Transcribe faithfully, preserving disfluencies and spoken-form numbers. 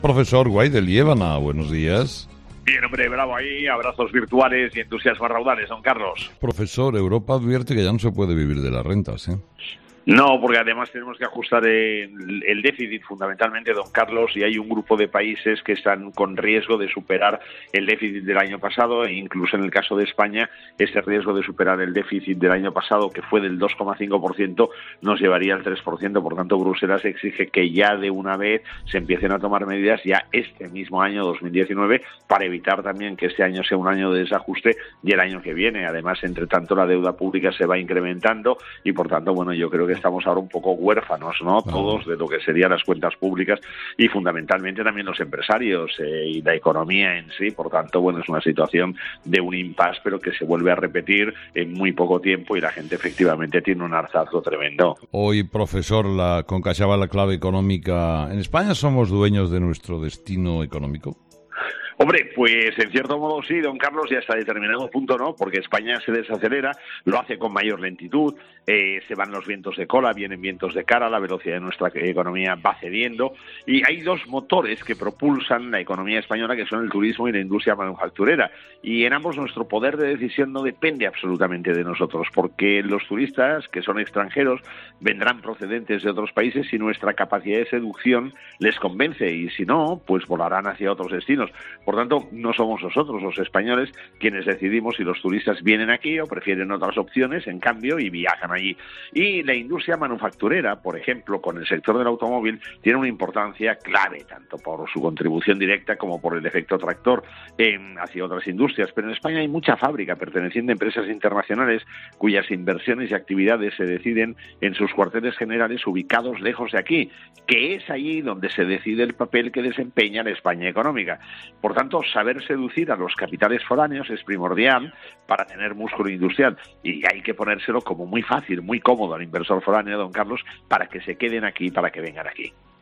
Profesor Guay de Liébana, buenos días. Bien, hombre, bravo ahí, abrazos virtuales y entusiasmos raudales, don Carlos. Profesor, Europa advierte que ya no se puede vivir de las rentas, ¿eh? No, porque además tenemos que ajustar el, el déficit fundamentalmente, don Carlos, y hay un grupo de países que están con riesgo de superar el déficit del año pasado, e incluso en el caso de España, ese riesgo de superar el déficit del año pasado, que fue del dos coma cinco por ciento, nos llevaría al tres por ciento. Por tanto, Bruselas exige que ya de una vez se empiecen a tomar medidas ya este mismo año, dos mil diecinueve, para evitar también que este año sea un año de desajuste y el año que viene. Además, entre tanto, la deuda pública se va incrementando y, por tanto, bueno, yo creo que estamos ahora un poco huérfanos, ¿no? Todos de lo que serían las cuentas públicas y fundamentalmente también los empresarios eh, y la economía en sí. Por tanto, bueno, es una situación de un impasse, pero que se vuelve a repetir en muy poco tiempo y la gente efectivamente tiene un hartazgo tremendo. Hoy, profesor, la concachaba la clave económica. ¿En España somos dueños de nuestro destino económico? Hombre, pues en cierto modo sí, don Carlos, y hasta determinado punto no, porque España se desacelera, lo hace con mayor lentitud, eh, se van los vientos de cola, vienen vientos de cara, la velocidad de nuestra economía va cediendo, y hay dos motores que propulsan la economía española, que son el turismo y la industria manufacturera, y en ambos nuestro poder de decisión no depende absolutamente de nosotros, porque los turistas, que son extranjeros, vendrán procedentes de otros países y nuestra capacidad de seducción les convence, y si no, pues volarán hacia otros destinos. Por tanto, no somos nosotros, los españoles, quienes decidimos si los turistas vienen aquí o prefieren otras opciones, en cambio, y viajan allí. Y la industria manufacturera, por ejemplo, con el sector del automóvil, tiene una importancia clave, tanto por su contribución directa como por el efecto tractor en, hacia otras industrias. Pero en España hay mucha fábrica perteneciente a empresas internacionales cuyas inversiones y actividades se deciden en sus cuarteles generales ubicados lejos de aquí, que es allí donde se decide el papel que desempeña la España económica. Por tanto, saber seducir a los capitales foráneos es primordial para tener músculo industrial y hay que ponérselo como muy fácil, muy cómodo al inversor foráneo, don Carlos, para que se queden aquí, para que vengan aquí.